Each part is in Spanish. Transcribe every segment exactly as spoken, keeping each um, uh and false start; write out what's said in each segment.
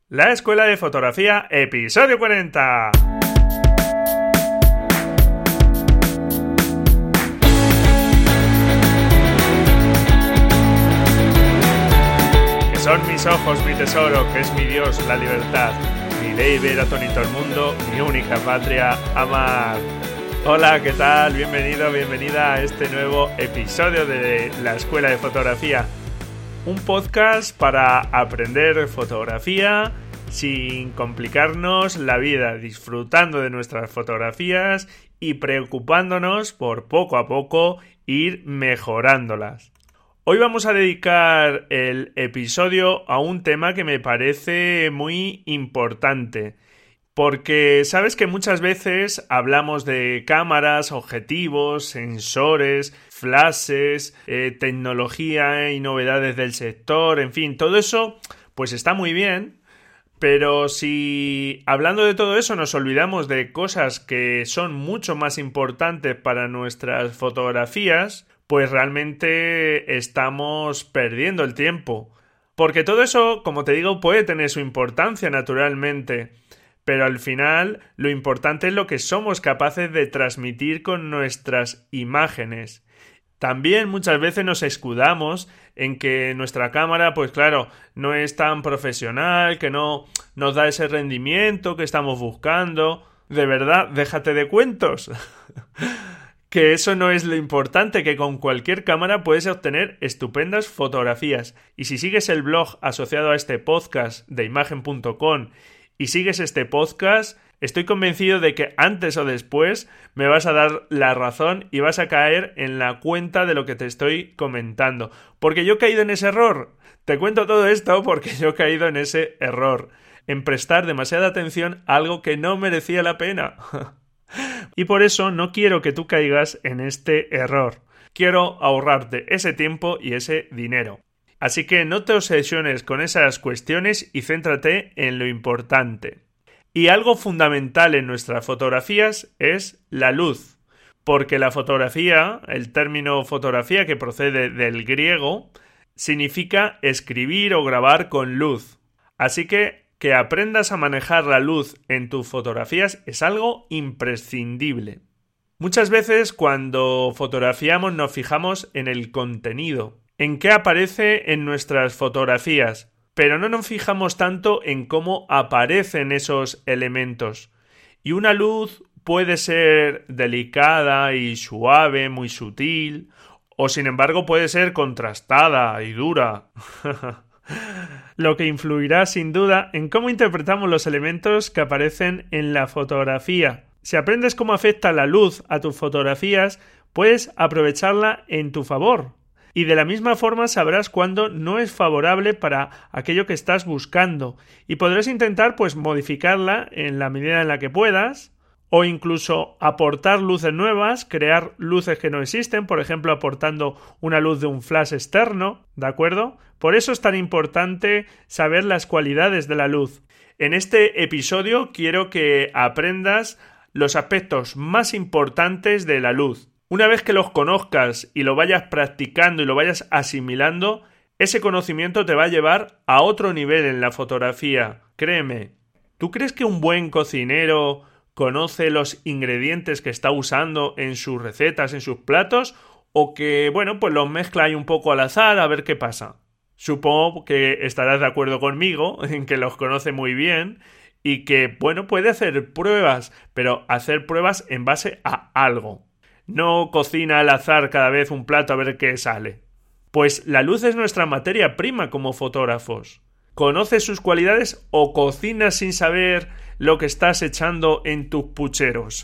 La Escuela de Fotografía, episodio cuarenta. Que son mis ojos, mi tesoro, que es mi Dios, la libertad. Mi ley ver a todo el mundo, mi única patria, amar. Hola, ¿qué tal? Bienvenido, bienvenida a este nuevo episodio de La Escuela de Fotografía. Un podcast para aprender fotografía sin complicarnos la vida, disfrutando de nuestras fotografías y preocupándonos por poco a poco ir mejorándolas. Hoy vamos a dedicar el episodio a un tema que me parece muy importante. Porque sabes que muchas veces hablamos de cámaras, objetivos, sensores, flashes, eh, tecnología y novedades del sector, en fin, todo eso pues está muy bien, pero si hablando de todo eso nos olvidamos de cosas que son mucho más importantes para nuestras fotografías, pues realmente estamos perdiendo el tiempo. Porque todo eso, como te digo, puede tener su importancia naturalmente. Pero al final lo importante es lo que somos capaces de transmitir con nuestras imágenes. También muchas veces nos escudamos en que nuestra cámara, pues claro, no es tan profesional, que no nos da ese rendimiento que estamos buscando. De verdad, déjate de cuentos. Que eso no es lo importante, que con cualquier cámara puedes obtener estupendas fotografías. Y si sigues el blog asociado a este podcast de imagen punto com y sigues este podcast, estoy convencido de que antes o después me vas a dar la razón y vas a caer en la cuenta de lo que te estoy comentando. Porque yo he caído en ese error. Te cuento todo esto porque yo he caído en ese error. En prestar demasiada atención a algo que no merecía la pena. Y por eso no quiero que tú caigas en este error. Quiero ahorrarte ese tiempo y ese dinero. Así que no te obsesiones con esas cuestiones y céntrate en lo importante. Y algo fundamental en nuestras fotografías es la luz. Porque la fotografía, el término fotografía que procede del griego, significa escribir o grabar con luz. Así que que aprendas a manejar la luz en tus fotografías es algo imprescindible. Muchas veces cuando fotografiamos nos fijamos en el contenido, en qué aparece en nuestras fotografías, pero no nos fijamos tanto en cómo aparecen esos elementos. Y una luz puede ser delicada y suave, muy sutil, o sin embargo puede ser contrastada y dura. Lo que influirá sin duda en cómo interpretamos los elementos que aparecen en la fotografía. Si aprendes cómo afecta la luz a tus fotografías, puedes aprovecharla en tu favor. Y de la misma forma sabrás cuándo no es favorable para aquello que estás buscando y podrás intentar pues modificarla en la medida en la que puedas o incluso aportar luces nuevas, crear luces que no existen, por ejemplo aportando una luz de un flash externo, ¿de acuerdo? Por eso es tan importante saber las cualidades de la luz. En este episodio quiero que aprendas los aspectos más importantes de la luz. Una vez que los conozcas y lo vayas practicando y lo vayas asimilando, ese conocimiento te va a llevar a otro nivel en la fotografía. Créeme. ¿Tú crees que un buen cocinero conoce los ingredientes que está usando en sus recetas, en sus platos? ¿O que, bueno, pues los mezcla ahí un poco al azar a ver qué pasa? Supongo que estarás de acuerdo conmigo en que los conoce muy bien y que, bueno, puede hacer pruebas, pero hacer pruebas en base a algo. No cocina al azar cada vez un plato a ver qué sale. Pues la luz es nuestra materia prima como fotógrafos. ¿Conoces sus cualidades o cocinas sin saber lo que estás echando en tus pucheros?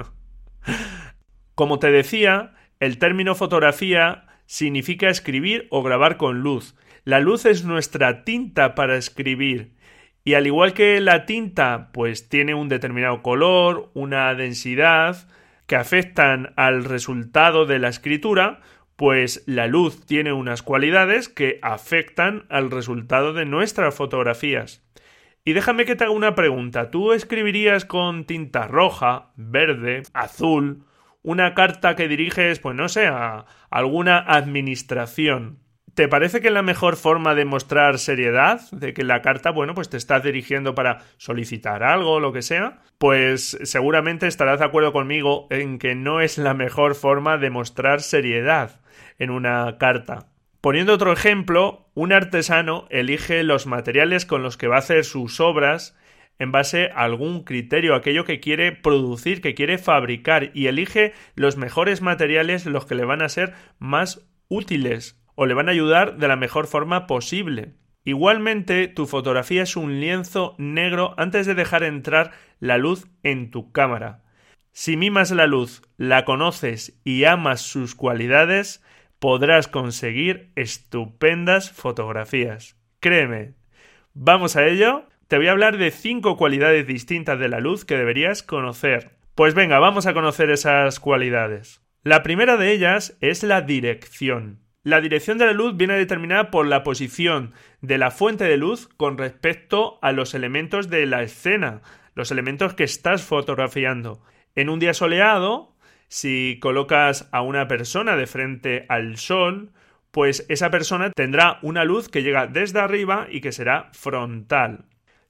Como te decía, el término fotografía significa escribir o grabar con luz. La luz es nuestra tinta para escribir. Y al igual que la tinta, pues tiene un determinado color, una densidad que afectan al resultado de la escritura, pues la luz tiene unas cualidades que afectan al resultado de nuestras fotografías. Y déjame que te haga una pregunta. ¿Tú escribirías con tinta roja, verde, azul, una carta que diriges, pues no sé, a alguna administración? ¿Te parece que es la mejor forma de mostrar seriedad? De que la carta, bueno, pues te estás dirigiendo para solicitar algo o lo que sea. Pues seguramente estarás de acuerdo conmigo en que no es la mejor forma de mostrar seriedad en una carta. Poniendo otro ejemplo, un artesano elige los materiales con los que va a hacer sus obras en base a algún criterio, aquello que quiere producir, que quiere fabricar, y elige los mejores materiales, los que le van a ser más útiles o le van a ayudar de la mejor forma posible. Igualmente, tu fotografía es un lienzo negro antes de dejar entrar la luz en tu cámara. Si mimas la luz, la conoces y amas sus cualidades, podrás conseguir estupendas fotografías. Créeme. ¿Vamos a ello? Te voy a hablar de cinco cualidades distintas de la luz que deberías conocer. Pues venga, vamos a conocer esas cualidades. La primera de ellas es la dirección. La dirección de la luz viene determinada por la posición de la fuente de luz con respecto a los elementos de la escena, los elementos que estás fotografiando. En un día soleado, si colocas a una persona de frente al sol, pues esa persona tendrá una luz que llega desde arriba y que será frontal.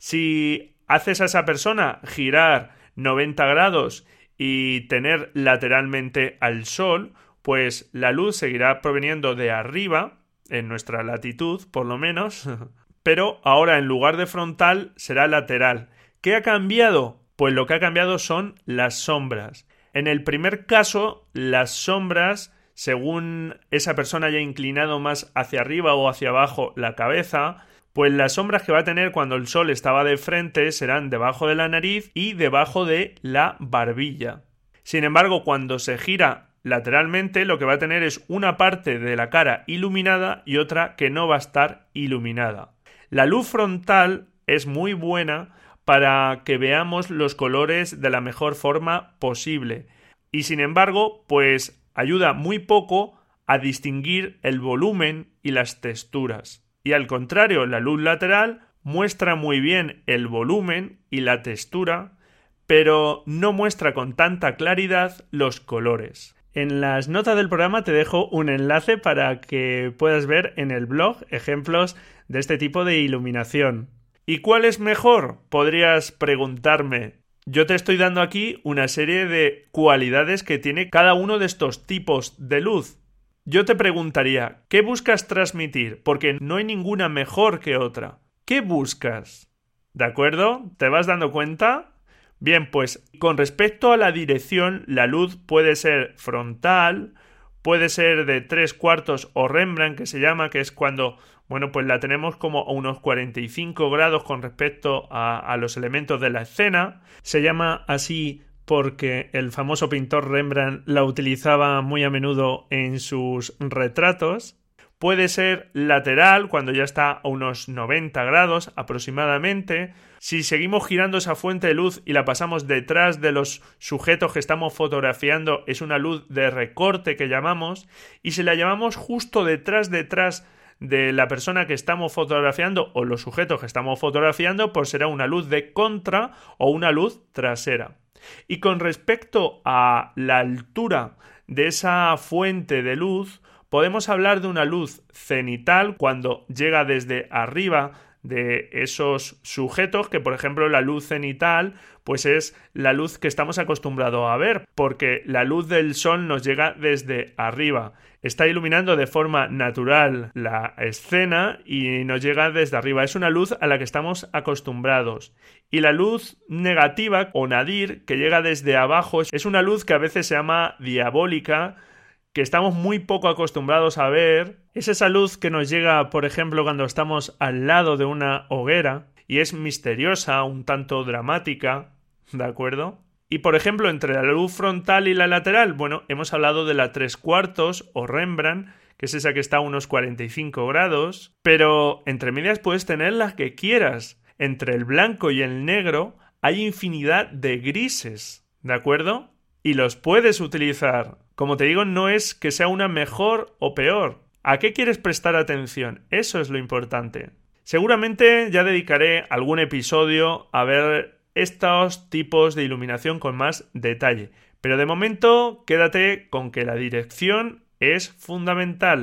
Si haces a esa persona girar noventa grados y tener lateralmente al sol, pues la luz seguirá proveniendo de arriba, en nuestra latitud por lo menos, pero ahora en lugar de frontal será lateral. ¿Qué ha cambiado? Pues lo que ha cambiado son las sombras. En el primer caso, las sombras, según esa persona haya inclinado más hacia arriba o hacia abajo la cabeza, pues las sombras que va a tener cuando el sol estaba de frente serán debajo de la nariz y debajo de la barbilla. Sin embargo, cuando se gira lateralmente, lo que va a tener es una parte de la cara iluminada y otra que no va a estar iluminada. La luz frontal es muy buena para que veamos los colores de la mejor forma posible y, sin embargo, pues ayuda muy poco a distinguir el volumen y las texturas. Y al contrario, la luz lateral muestra muy bien el volumen y la textura, pero no muestra con tanta claridad los colores. En las notas del programa te dejo un enlace para que puedas ver en el blog ejemplos de este tipo de iluminación. ¿Y cuál es mejor? Podrías preguntarme. Yo te estoy dando aquí una serie de cualidades que tiene cada uno de estos tipos de luz. Yo te preguntaría, ¿qué buscas transmitir? Porque no hay ninguna mejor que otra. ¿Qué buscas? ¿De acuerdo? ¿Te vas dando cuenta? Bien, pues con respecto a la dirección, la luz puede ser frontal, puede ser de tres cuartos o Rembrandt, que se llama, que es cuando, bueno, pues la tenemos como a unos cuarenta y cinco grados con respecto a, a los elementos de la escena. Se llama así porque el famoso pintor Rembrandt la utilizaba muy a menudo en sus retratos. Puede ser lateral, cuando ya está a unos noventa grados aproximadamente. Si seguimos girando esa fuente de luz y la pasamos detrás de los sujetos que estamos fotografiando, es una luz de recorte que llamamos. Y si la llamamos justo detrás, detrás de la persona que estamos fotografiando o los sujetos que estamos fotografiando, pues será una luz de contra o una luz trasera. Y con respecto a la altura de esa fuente de luz, podemos hablar de una luz cenital cuando llega desde arriba de esos sujetos, que por ejemplo la luz cenital pues es la luz que estamos acostumbrados a ver, porque la luz del sol nos llega desde arriba. Está iluminando de forma natural la escena y nos llega desde arriba. Es una luz a la que estamos acostumbrados. Y la luz negativa o nadir, que llega desde abajo, es una luz que a veces se llama diabólica, que estamos muy poco acostumbrados a ver. Es esa luz que nos llega, por ejemplo, cuando estamos al lado de una hoguera y es misteriosa, un tanto dramática, ¿de acuerdo? Y, por ejemplo, entre la luz frontal y la lateral, bueno, hemos hablado de la tres cuartos o Rembrandt, que es esa que está a unos cuarenta y cinco grados, pero entre medias puedes tener las que quieras. Entre el blanco y el negro hay infinidad de grises, ¿de acuerdo? Y los puedes utilizar. Como te digo, no es que sea una mejor o peor. ¿A qué quieres prestar atención? Eso es lo importante. Seguramente ya dedicaré algún episodio a ver estos tipos de iluminación con más detalle. Pero de momento, quédate con que la dirección es fundamental.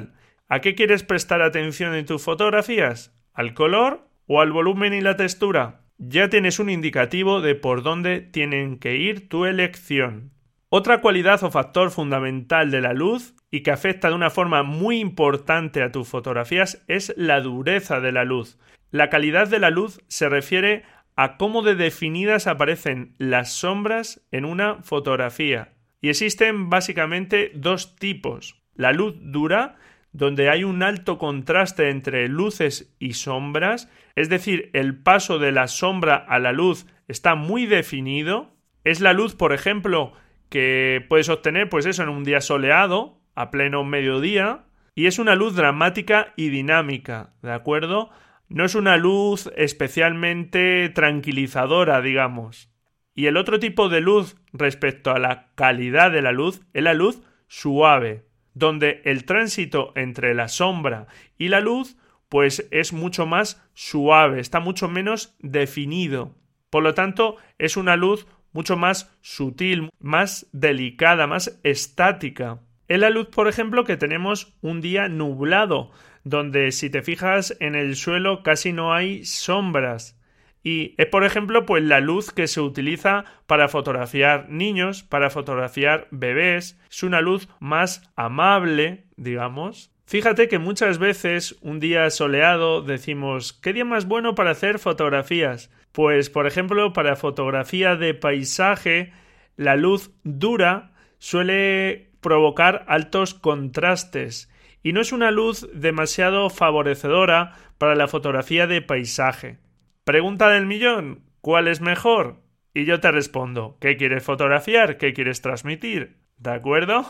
¿A qué quieres prestar atención en tus fotografías? ¿Al color o al volumen y la textura? Ya tienes un indicativo de por dónde tienen que ir tu elección. Otra cualidad o factor fundamental de la luz y que afecta de una forma muy importante a tus fotografías es la dureza de la luz. La calidad de la luz se refiere a cómo de definidas aparecen las sombras en una fotografía. Y existen básicamente dos tipos. La luz dura, donde hay un alto contraste entre luces y sombras, es decir, el paso de la sombra a la luz está muy definido. Es la luz, por ejemplo, que puedes obtener, pues eso, en un día soleado, a pleno mediodía, y es una luz dramática y dinámica, ¿de acuerdo? No es una luz especialmente tranquilizadora, digamos. Y el otro tipo de luz respecto a la calidad de la luz es la luz suave, donde el tránsito entre la sombra y la luz pues es mucho más suave, está mucho menos definido. Por lo tanto, es una luz mucho más sutil, más delicada, más estática. Es la luz, por ejemplo, que tenemos un día nublado, donde si te fijas en el suelo casi no hay sombras. Y es, por ejemplo, pues la luz que se utiliza para fotografiar niños, para fotografiar bebés. Es una luz más amable, digamos. Fíjate que muchas veces un día soleado decimos ¿qué día más bueno para hacer fotografías? Pues, por ejemplo, para fotografía de paisaje, la luz dura suele provocar altos contrastes y no es una luz demasiado favorecedora para la fotografía de paisaje. Pregunta del millón, ¿cuál es mejor? Y yo te respondo, ¿qué quieres fotografiar? ¿Qué quieres transmitir? ¿De acuerdo?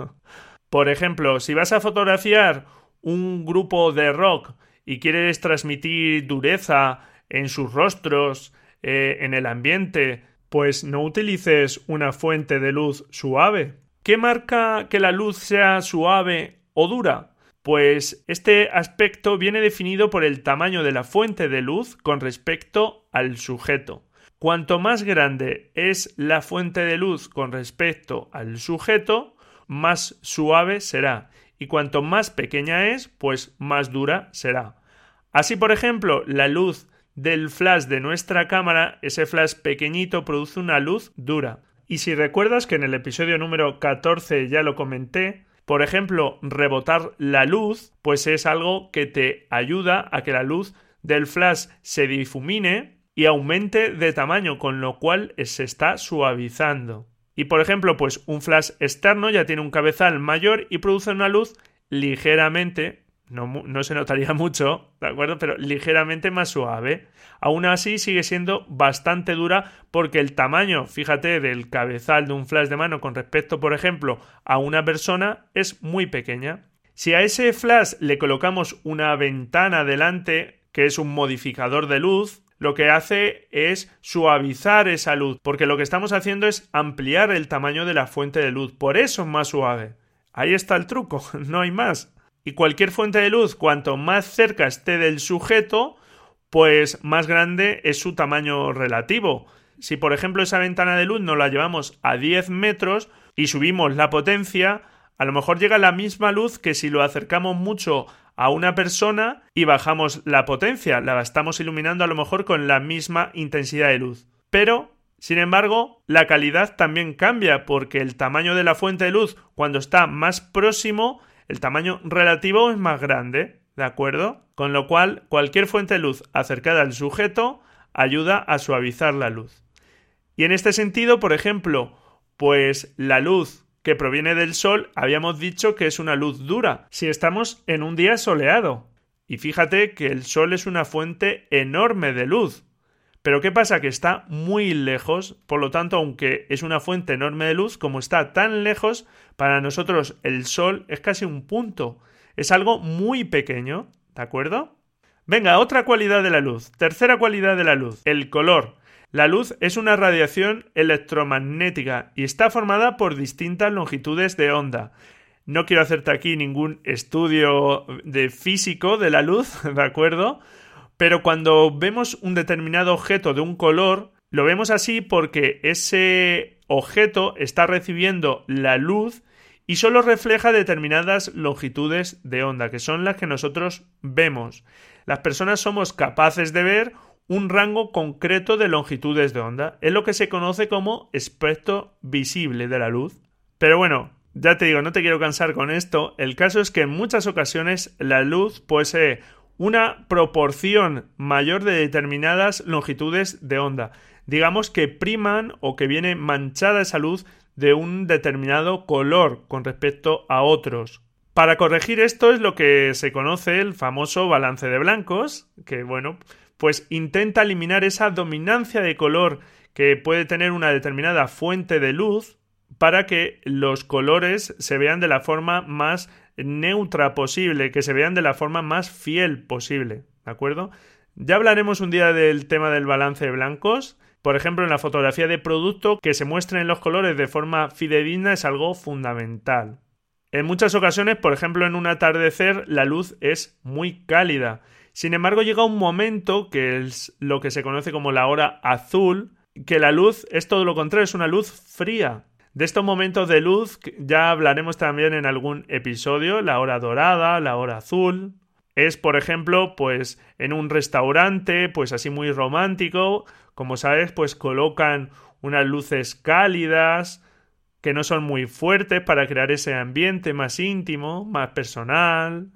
Por ejemplo, si vas a fotografiar un grupo de rock y quieres transmitir dureza en sus rostros, eh, en el ambiente, pues no utilices una fuente de luz suave. ¿Qué marca que la luz sea suave o dura? Pues este aspecto viene definido por el tamaño de la fuente de luz con respecto al sujeto. Cuanto más grande es la fuente de luz con respecto al sujeto, más suave será. Y cuanto más pequeña es, pues más dura será. Así, por ejemplo, la luz del flash de nuestra cámara, ese flash pequeñito, produce una luz dura. Y si recuerdas que en el episodio número catorce ya lo comenté, por ejemplo, rebotar la luz, pues es algo que te ayuda a que la luz del flash se difumine y aumente de tamaño, con lo cual se está suavizando. Y por ejemplo, pues un flash externo ya tiene un cabezal mayor y produce una luz ligeramente, no, no se notaría mucho, ¿de acuerdo? Pero ligeramente más suave. Aún así sigue siendo bastante dura porque el tamaño, fíjate, del cabezal de un flash de mano con respecto, por ejemplo, a una persona es muy pequeña. Si a ese flash le colocamos una ventana delante, que es un modificador de luz, lo que hace es suavizar esa luz, porque lo que estamos haciendo es ampliar el tamaño de la fuente de luz, por eso es más suave. Ahí está el truco, no hay más. Y cualquier fuente de luz, cuanto más cerca esté del sujeto, pues más grande es su tamaño relativo. Si por ejemplo esa ventana de luz nos la llevamos a diez metros y subimos la potencia, a lo mejor llega la misma luz que si lo acercamos mucho a una persona y bajamos la potencia, la estamos iluminando a lo mejor con la misma intensidad de luz. Pero, sin embargo, la calidad también cambia porque el tamaño de la fuente de luz cuando está más próximo, el tamaño relativo es más grande, ¿de acuerdo? Con lo cual, cualquier fuente de luz acercada al sujeto ayuda a suavizar la luz. Y en este sentido, por ejemplo, pues la luz que proviene del sol, habíamos dicho que es una luz dura, si estamos en un día soleado. Y fíjate que el sol es una fuente enorme de luz. Pero ¿qué pasa? Que está muy lejos, por lo tanto, aunque es una fuente enorme de luz, como está tan lejos, para nosotros el sol es casi un punto. Es algo muy pequeño, ¿de acuerdo? Venga, otra cualidad de la luz. Tercera cualidad de la luz, el color. La luz es una radiación electromagnética y está formada por distintas longitudes de onda. No quiero hacerte aquí ningún estudio de físico de la luz, ¿de acuerdo? Pero cuando vemos un determinado objeto de un color, lo vemos así porque ese objeto está recibiendo la luz y solo refleja determinadas longitudes de onda, que son las que nosotros vemos. Las personas somos capaces de ver un rango concreto de longitudes de onda. Es lo que se conoce como espectro visible de la luz. Pero bueno, ya te digo, no te quiero cansar con esto. El caso es que en muchas ocasiones la luz posee una proporción mayor de determinadas longitudes de onda. Digamos que priman o que viene manchada esa luz de un determinado color con respecto a otros. Para corregir esto es lo que se conoce el famoso balance de blancos, que bueno, pues intenta eliminar esa dominancia de color que puede tener una determinada fuente de luz para que los colores se vean de la forma más neutra posible, que se vean de la forma más fiel posible, ¿de acuerdo? Ya hablaremos un día del tema del balance de blancos. Por ejemplo, en la fotografía de producto, que se muestren los colores de forma fidedigna es algo fundamental. En muchas ocasiones, por ejemplo, en un atardecer, la luz es muy cálida. Sin embargo, llega un momento, que es lo que se conoce como la hora azul, que la luz es todo lo contrario, es una luz fría. De estos momentos de luz ya hablaremos también en algún episodio, la hora dorada, la hora azul. Es, por ejemplo, pues en un restaurante, pues así muy romántico, como sabes, pues colocan unas luces cálidas que no son muy fuertes para crear ese ambiente más íntimo, más personal.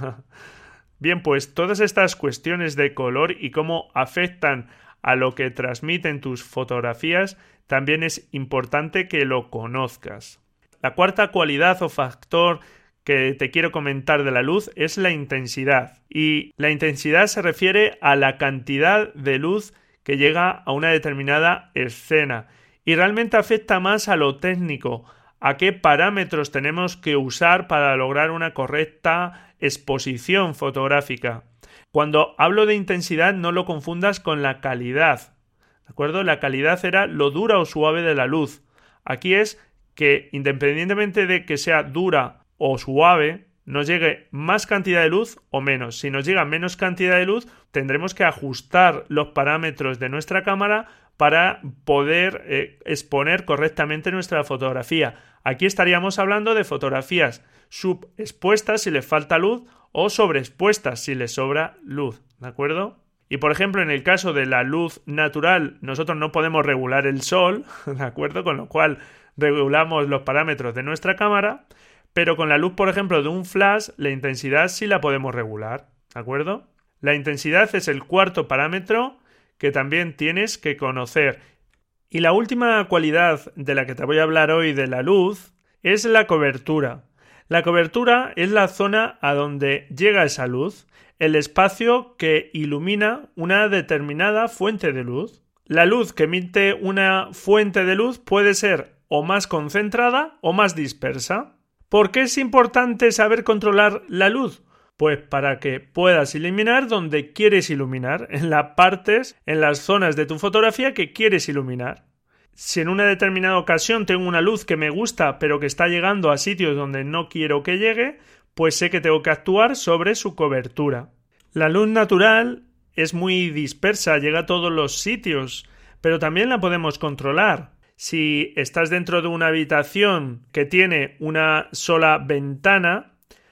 Bien, pues todas estas cuestiones de color y cómo afectan a lo que transmiten tus fotografías, también es importante que lo conozcas. La cuarta cualidad o factor que te quiero comentar de la luz es la intensidad. Y la intensidad se refiere a la cantidad de luz que llega a una determinada escena. Y realmente afecta más a lo técnico, a qué parámetros tenemos que usar para lograr una correcta exposición fotográfica. Cuando hablo de intensidad no lo confundas con la calidad, ¿de acuerdo? La calidad era lo dura o suave de la luz. Aquí es que independientemente de que sea dura o suave, nos llegue más cantidad de luz o menos. Si nos llega menos cantidad de luz, tendremos que ajustar los parámetros de nuestra cámara para poder eh, exponer correctamente nuestra fotografía. Aquí estaríamos hablando de fotografías subexpuestas si les falta luz o sobreexpuestas si les sobra luz, ¿de acuerdo? Y por ejemplo, en el caso de la luz natural, nosotros no podemos regular el sol, ¿de acuerdo? Con lo cual regulamos los parámetros de nuestra cámara, pero con la luz, por ejemplo, de un flash, la intensidad sí la podemos regular, ¿de acuerdo? La intensidad es el cuarto parámetro que también tienes que conocer. Y la última cualidad de la que te voy a hablar hoy de la luz es la cobertura. La cobertura es la zona a donde llega esa luz, el espacio que ilumina una determinada fuente de luz. La luz que emite una fuente de luz puede ser o más concentrada o más dispersa. ¿Por qué es importante saber controlar la luz? Pues para que puedas iluminar donde quieres iluminar, en las partes, en las zonas de tu fotografía que quieres iluminar. Si en una determinada ocasión tengo una luz que me gusta pero que está llegando a sitios donde no quiero que llegue, pues sé que tengo que actuar sobre su cobertura. La luz natural es muy dispersa, llega a todos los sitios, pero también la podemos controlar. Si estás dentro de una habitación que tiene una sola ventana,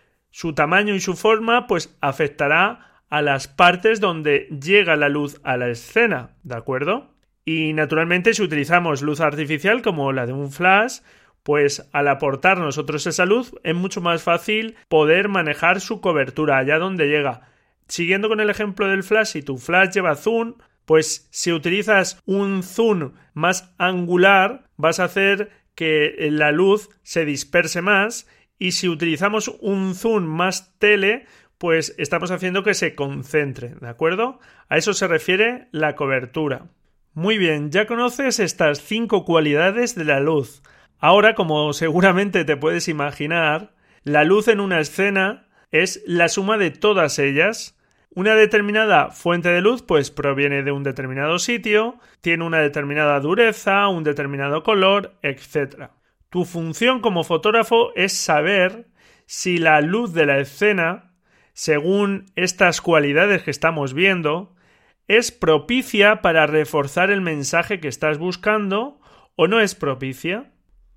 su tamaño y su forma pues afectará a las partes donde llega la luz a la escena, ¿de acuerdo? Y naturalmente si utilizamos luz artificial como la de un flash, pues al aportar nosotros esa luz es mucho más fácil poder manejar su cobertura allá donde llega. Siguiendo con el ejemplo del flash, si tu flash lleva zoom, pues si utilizas un zoom más angular, vas a hacer que la luz se disperse más, y si utilizamos un zoom más tele, pues estamos haciendo que se concentre, ¿de acuerdo? A eso se refiere la cobertura. Muy bien, ya conoces estas cinco cualidades de la luz. Ahora, como seguramente te puedes imaginar, la luz en una escena es la suma de todas ellas. Una determinada fuente de luz pues proviene de un determinado sitio, tiene una determinada dureza, un determinado color, etcétera. Tu función como fotógrafo es saber si la luz de la escena, según estas cualidades que estamos viendo, es propicia para reforzar el mensaje que estás buscando o no es propicia.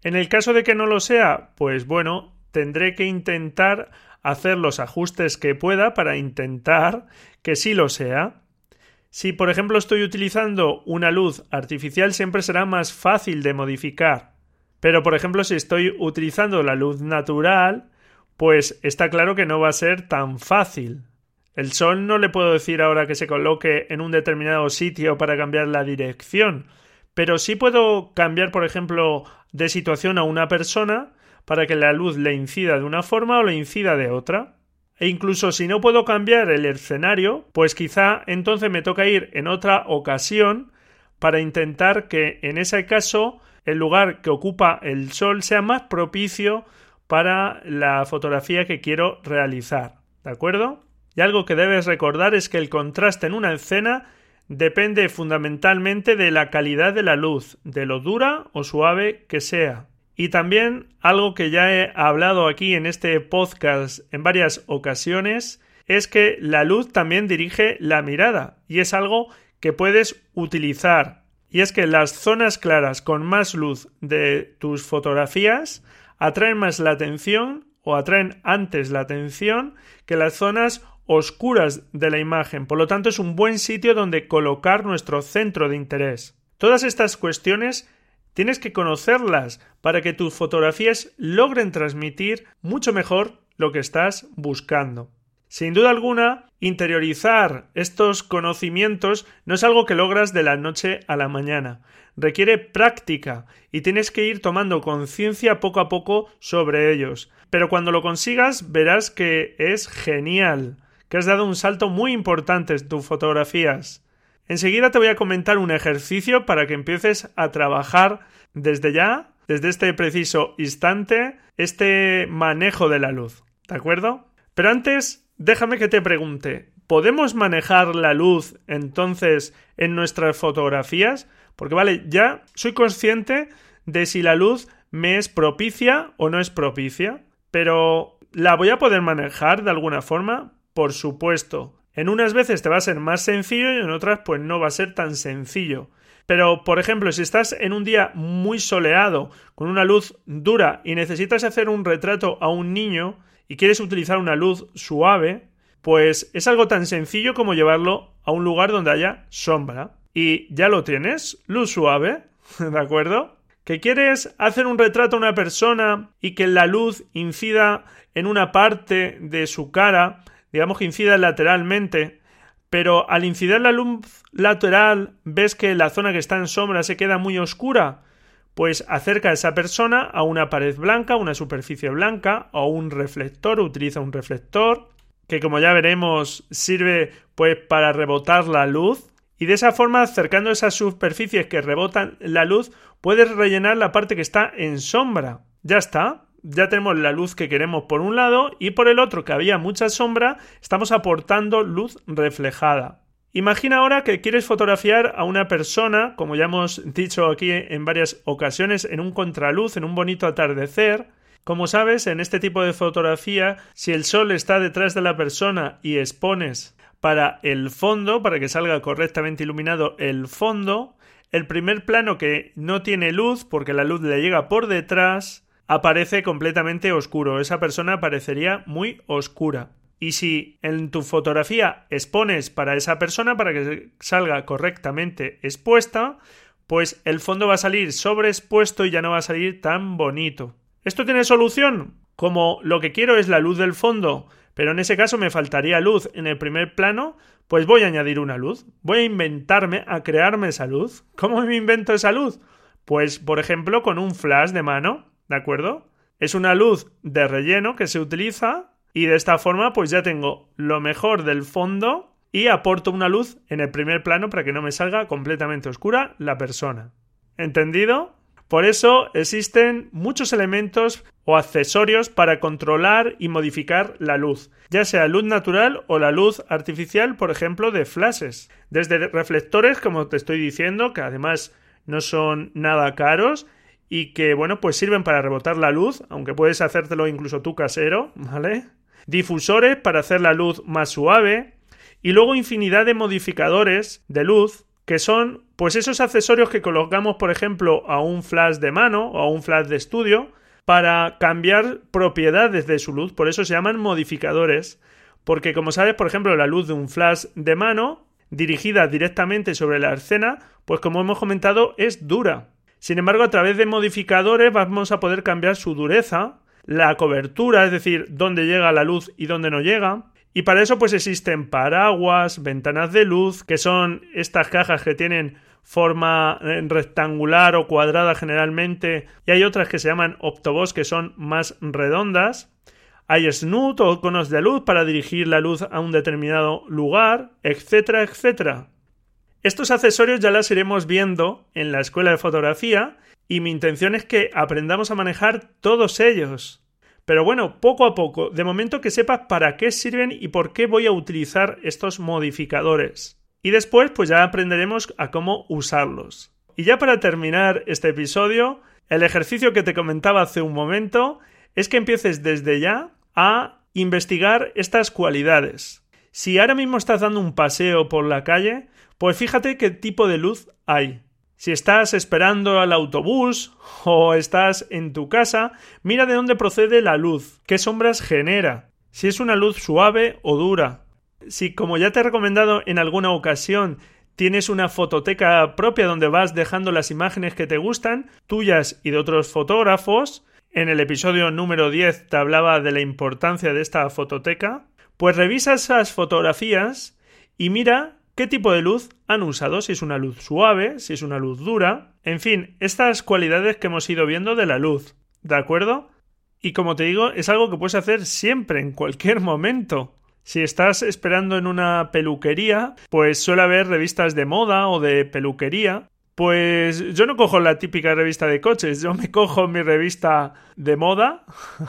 En el caso de que no lo sea, pues bueno, tendré que intentar hacer los ajustes que pueda para intentar que sí lo sea. Si, por ejemplo, estoy utilizando una luz artificial, siempre será más fácil de modificar. Pero, por ejemplo, si estoy utilizando la luz natural, pues está claro que no va a ser tan fácil. El sol no le puedo decir ahora que se coloque en un determinado sitio para cambiar la dirección, pero sí puedo cambiar, por ejemplo, de situación a una persona para que la luz le incida de una forma o le incida de otra. E incluso si no puedo cambiar el escenario, pues quizá entonces me toca ir en otra ocasión para intentar que en ese caso el lugar que ocupa el sol sea más propicio para la fotografía que quiero realizar. ¿De acuerdo? Y algo que debes recordar es que el contraste en una escena depende fundamentalmente de la calidad de la luz, de lo dura o suave que sea. Y también algo que ya he hablado aquí en este podcast en varias ocasiones es que la luz también dirige la mirada y es algo que puedes utilizar. Y es que las zonas claras con más luz de tus fotografías atraen más la atención o atraen antes la atención que las zonas oscuras de la imagen. Por lo tanto, es un buen sitio donde colocar nuestro centro de interés. Todas estas cuestiones tienes que conocerlas para que tus fotografías logren transmitir mucho mejor lo que estás buscando. Sin duda alguna, interiorizar estos conocimientos no es algo que logras de la noche a la mañana. Requiere práctica y tienes que ir tomando conciencia poco a poco sobre ellos. Pero cuando lo consigas, verás que es genial, que has dado un salto muy importante en tus fotografías. Enseguida te voy a comentar un ejercicio para que empieces a trabajar desde ya, desde este preciso instante, este manejo de la luz. ¿De acuerdo? Pero antes, déjame que te pregunte, ¿podemos manejar la luz entonces en nuestras fotografías? Porque vale, ya soy consciente de si la luz me es propicia o no es propicia, pero ¿la voy a poder manejar de alguna forma? Por supuesto. En unas veces te va a ser más sencillo y en otras pues no va a ser tan sencillo. Pero, por ejemplo, si estás en un día muy soleado, con una luz dura y necesitas hacer un retrato a un niño y quieres utilizar una luz suave, pues es algo tan sencillo como llevarlo a un lugar donde haya sombra. Y ya lo tienes, luz suave, ¿de acuerdo? ¿Que quieres hacer un retrato a una persona y que la luz incida en una parte de su cara, digamos que incida lateralmente, pero al incidir la luz lateral ves que la zona que está en sombra se queda muy oscura? Pues acerca a esa persona a una pared blanca, una superficie blanca o un reflector, utiliza un reflector que, como ya veremos, sirve pues para rebotar la luz. Y de esa forma, acercando esas superficies que rebotan la luz, puedes rellenar la parte que está en sombra. Ya está. Ya tenemos la luz que queremos por un lado y por el otro, que había mucha sombra, estamos aportando luz reflejada. Imagina ahora que quieres fotografiar a una persona, como ya hemos dicho aquí en varias ocasiones, en un contraluz, en un bonito atardecer. Como sabes, en este tipo de fotografía, si el sol está detrás de la persona y expones para el fondo, para que salga correctamente iluminado el fondo, el primer plano que no tiene luz, porque la luz le llega por detrás, aparece completamente oscuro. Esa persona aparecería muy oscura. Y si en tu fotografía expones para esa persona, para que salga correctamente expuesta, pues el fondo va a salir sobreexpuesto y ya no va a salir tan bonito. ¿Esto tiene solución? Como lo que quiero es la luz del fondo, pero en ese caso me faltaría luz en el primer plano, pues voy a añadir una luz. Voy a inventarme, a crearme esa luz. ¿Cómo me invento esa luz? Pues, por ejemplo, con un flash de mano. ¿De acuerdo? Es una luz de relleno que se utiliza y de esta forma pues ya tengo lo mejor del fondo y aporto una luz en el primer plano para que no me salga completamente oscura la persona. ¿Entendido? Por eso existen muchos elementos o accesorios para controlar y modificar la luz, ya sea luz natural o la luz artificial, por ejemplo, de flashes. Desde reflectores, como te estoy diciendo, que además no son nada caros, y que, bueno, pues sirven para rebotar la luz, aunque puedes hacértelo incluso tú casero, ¿vale? Difusores para hacer la luz más suave y luego infinidad de modificadores de luz que son Pues esos accesorios que colocamos, por ejemplo, a un flash de mano o a un flash de estudio para cambiar propiedades de su luz. Por eso se llaman modificadores. Porque, como sabes, por ejemplo, la luz de un flash de mano dirigida directamente sobre la escena, pues como hemos comentado, es dura. Sin embargo, a través de modificadores vamos a poder cambiar su dureza, la cobertura, es decir, dónde llega la luz y dónde no llega. Y para eso pues existen paraguas, ventanas de luz, que son estas cajas que tienen forma rectangular o cuadrada generalmente, y hay otras que se llaman octobos, que son más redondas. Hay snoot o conos de luz para dirigir la luz a un determinado lugar, etcétera, etcétera. Estos accesorios ya los iremos viendo en la escuela de fotografía y mi intención es que aprendamos a manejar todos ellos. Pero bueno, poco a poco, de momento que sepas para qué sirven y por qué voy a utilizar estos modificadores. Y después pues ya aprenderemos a cómo usarlos. Y ya para terminar este episodio, el ejercicio que te comentaba hace un momento es que empieces desde ya a investigar estas cualidades. Si ahora mismo estás dando un paseo por la calle, pues fíjate qué tipo de luz hay. Si estás esperando al autobús o estás en tu casa, mira de dónde procede la luz, qué sombras genera, si es una luz suave o dura. Si, como ya te he recomendado en alguna ocasión, tienes una fototeca propia donde vas dejando las imágenes que te gustan, tuyas y de otros fotógrafos, en el episodio número diez te hablaba de la importancia de esta fototeca, pues revisa esas fotografías y mira qué tipo de luz han usado, si es una luz suave, si es una luz dura, en fin, estas cualidades que hemos ido viendo de la luz, ¿de acuerdo? Y como te digo, es algo que puedes hacer siempre, en cualquier momento. Si estás esperando en una peluquería, pues suele haber revistas de moda o de peluquería. Pues yo no cojo la típica revista de coches, yo me cojo mi revista de moda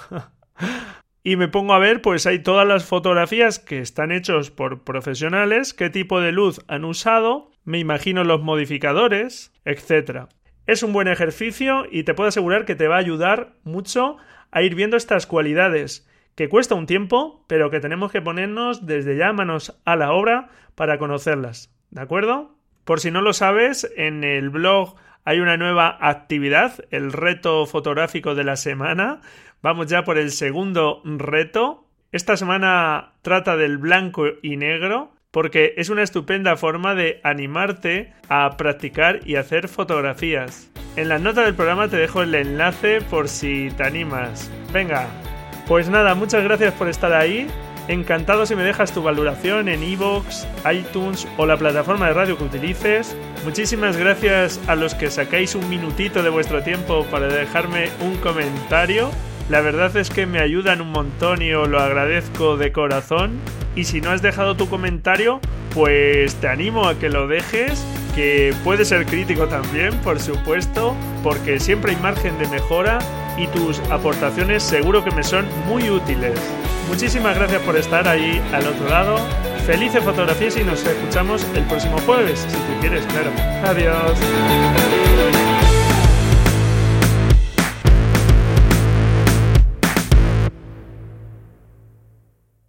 y me pongo a ver, pues hay todas las fotografías que están hechos por profesionales, qué tipo de luz han usado, me imagino los modificadores, etcétera. Es un buen ejercicio y te puedo asegurar que te va a ayudar mucho a ir viendo estas cualidades, que cuesta un tiempo, pero que tenemos que ponernos desde ya manos a la obra para conocerlas, ¿de acuerdo? Por si no lo sabes, en el blog hay una nueva actividad, el reto fotográfico de la semana. Vamos ya por el segundo reto. Esta semana trata del blanco y negro porque es una estupenda forma de animarte a practicar y hacer fotografías. En las notas del programa te dejo el enlace por si te animas. Venga, pues nada, muchas gracias por estar ahí. Encantado si me dejas tu valoración en iVoox, iTunes o la plataforma de radio que utilices. Muchísimas gracias a los que sacáis un minutito de vuestro tiempo para dejarme un comentario. La verdad es que me ayudan un montón y os lo agradezco de corazón. Y si no has dejado tu comentario, pues te animo a que lo dejes, que puede ser crítico también, por supuesto, porque siempre hay margen de mejora y tus aportaciones seguro que me son muy útiles. Muchísimas gracias por estar ahí al otro lado. Felices fotografías y nos escuchamos el próximo jueves, si tú quieres, claro. Adiós.